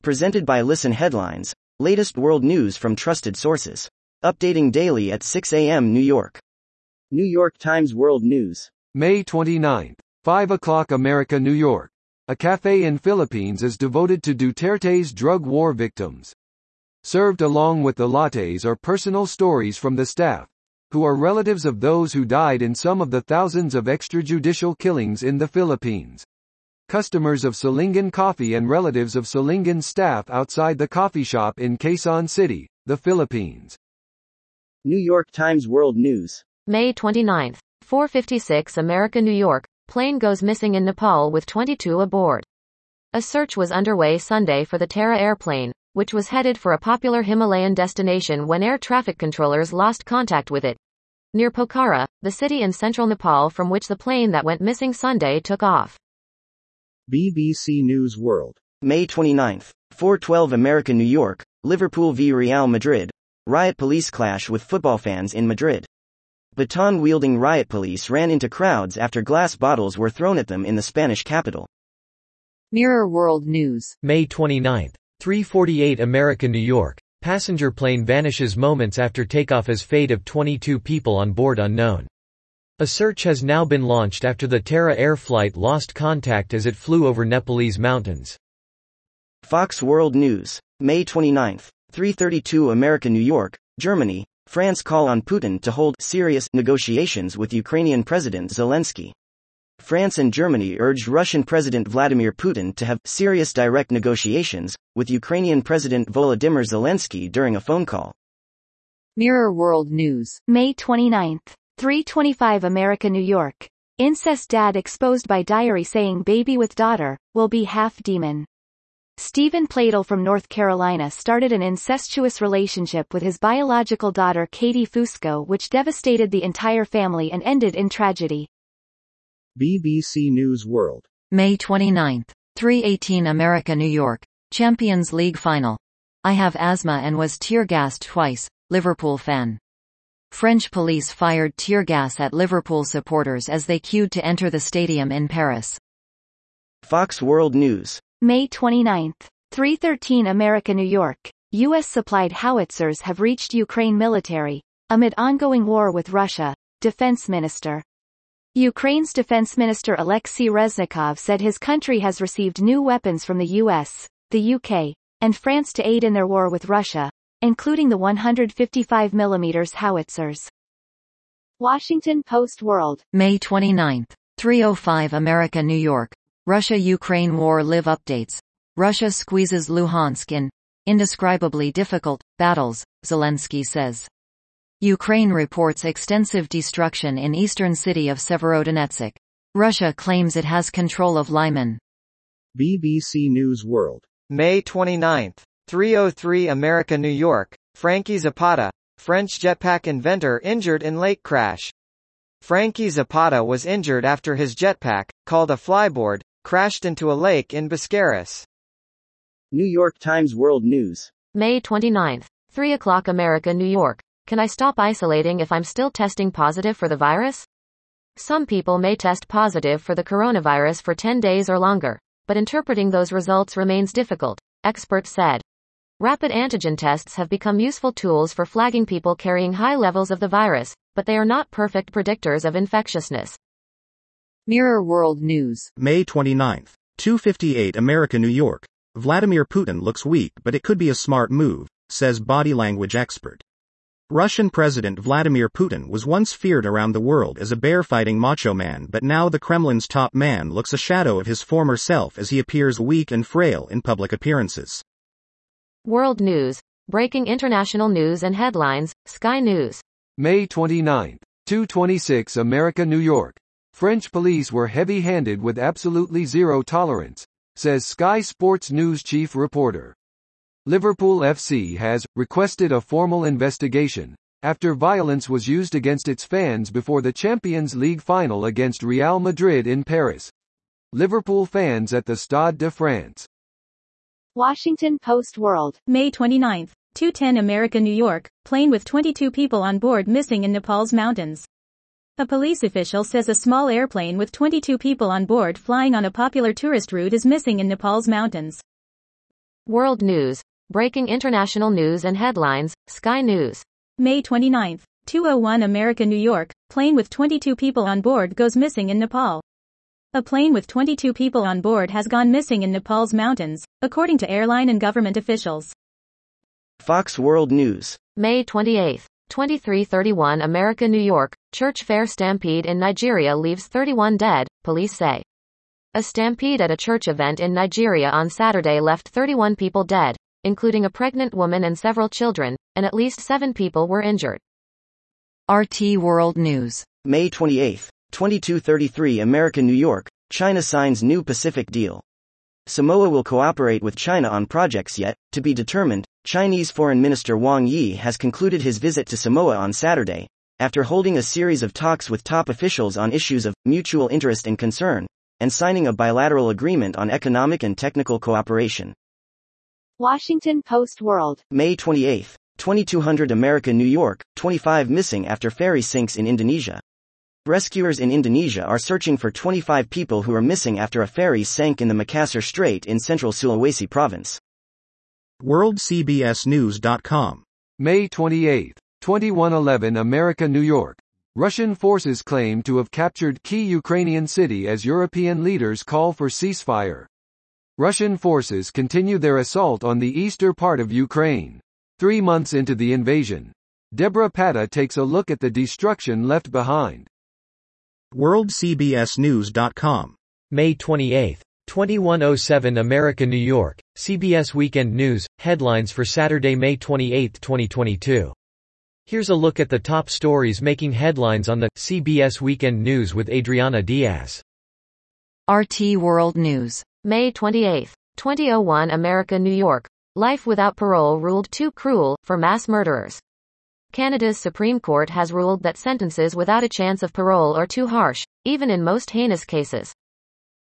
Presented by Listen Headlines, latest world news from trusted sources. Updating daily at 6 a.m. New York. New York Times World News. May 29th, 5 o'clock America, New York. A cafe in Philippines is devoted to Duterte's drug war victims. Served along with the lattes are personal stories from the staff, who are relatives of those who died in some of the thousands of extrajudicial killings in the Philippines. Customers of Silingan Coffee and relatives of Silingan staff outside the coffee shop in Quezon City, the Philippines. New York Times World News. May 29th, 4:56 America, New York. Plane goes missing in Nepal with 22 aboard. A search was underway Sunday for the Terra airplane, which was headed for a popular Himalayan destination when air traffic controllers lost contact with it. Near Pokhara, the city in central Nepal from which the plane that went missing Sunday took off. BBC News World. May 29th, 4:12 America, New York. Liverpool v Real Madrid. Riot police clash with football fans in Madrid. Baton-wielding riot police ran into crowds after glass bottles were thrown at them in the Spanish capital. Mirror World News. May 29th, 3:48 America, New York. Passenger plane vanishes moments after takeoff as fate of 22 people on board unknown. A search has now been launched after the Terra Air flight lost contact as it flew over Nepalese mountains. Fox World News. May 29th, 3:32 America, New York. Germany, France call on Putin to hold serious negotiations with Ukrainian President Zelensky. France and Germany urged Russian President Vladimir Putin to have serious direct negotiations with Ukrainian President Volodymyr Zelensky during a phone call. Mirror World News. May 29th, 3:25 America, New York. Incest dad exposed by diary saying baby with daughter will be half demon. Stephen Pladel from North Carolina started an incestuous relationship with his biological daughter Katie Fusco, which devastated the entire family and ended in tragedy. BBC News World. May 29th, 3:18 America, New York. Champions League Final. I have asthma and was tear-gassed twice, Liverpool fan. French police fired tear gas at Liverpool supporters as they queued to enter the stadium in Paris. Fox World News. May 29th, 3:13 America, New York. U.S.-supplied howitzers have reached Ukraine military, amid ongoing war with Russia, Defense Minister. Ukraine's Defense Minister Alexei Reznikov said his country has received new weapons from the U.S., the U.K., and France to aid in their war with Russia, including the 155mm howitzers. Washington Post World. May 29th, 3:05 America, New York. Russia-Ukraine war live updates. Russia squeezes Luhansk in indescribably difficult battles, Zelensky says. Ukraine reports extensive destruction in eastern city of Severodonetsk. Russia claims it has control of Lyman. BBC News World. May 29th, 3:03 America, New York. Frankie Zapata, French jetpack inventor injured in lake crash. Frankie Zapata was injured after his jetpack, called a flyboard, crashed into a lake in Biscarrosse. New York Times World News. May 29th, 3 o'clock America, New York. Can I stop isolating if I'm still testing positive for the virus? Some people may test positive for the coronavirus for 10 days or longer, but interpreting those results remains difficult, experts said. Rapid antigen tests have become useful tools for flagging people carrying high levels of the virus, but they are not perfect predictors of infectiousness. Mirror World News. May 29th, 2:58 America, New York. Vladimir Putin looks weak, but it could be a smart move, says body language expert. Russian President Vladimir Putin was once feared around the world as a bear-fighting macho man, but now the Kremlin's top man looks a shadow of his former self as he appears weak and frail in public appearances. World News. Breaking international news and headlines, Sky News. May 29th, 2:26 America, New York. French police were heavy-handed with absolutely zero tolerance, says Sky Sports News chief reporter. Liverpool FC has requested a formal investigation after violence was used against its fans before the Champions League final against Real Madrid in Paris. Liverpool fans at the Stade de France. Washington Post World. May 29th, 2:10 America, New York. Plane with 22 people on board missing in Nepal's mountains. A police official says a small airplane with 22 people on board flying on a popular tourist route is missing in Nepal's mountains. World News. Breaking international news and headlines, Sky News. May 29, 2:01 America, New York, plane with 22 people on board goes missing in Nepal. A plane with 22 people on board has gone missing in Nepal's mountains, according to airline and government officials. Fox World News. May 28, 23:31 America, New York, church fair stampede in Nigeria leaves 31 dead, police say. A stampede at a church event in Nigeria on Saturday left 31 people dead, including a pregnant woman and several children, and at least 7 people were injured. RT World News. May 28, 22:33 America, New York, China signs new Pacific deal. Samoa will cooperate with China on projects yet to be determined. Chinese Foreign Minister Wang Yi has concluded his visit to Samoa on Saturday, after holding a series of talks with top officials on issues of mutual interest and concern, and signing a bilateral agreement on economic and technical cooperation. Washington Post World. May 28, 2200 America, New York, 25 missing after ferry sinks in Indonesia. Rescuers in Indonesia are searching for 25 people who are missing after a ferry sank in the Makassar Strait in central Sulawesi province. WorldCBSNews.com. May 28, 2111 America, New York. Russian forces claim to have captured key Ukrainian city as European leaders call for ceasefire. Russian forces continue their assault on the eastern part of Ukraine. 3 months into the invasion. Deborah Patta takes a look at the destruction left behind. WorldCBSNews.com. May 28, 2107 America, New York, CBS Weekend News, headlines for Saturday, May 28, 2022. Here's a look at the top stories making headlines on the CBS Weekend News with Adriana Diaz. RT World News. May 28, 2001 America, New York, life without parole ruled too cruel for mass murderers. Canada's Supreme Court has ruled that sentences without a chance of parole are too harsh, even in most heinous cases.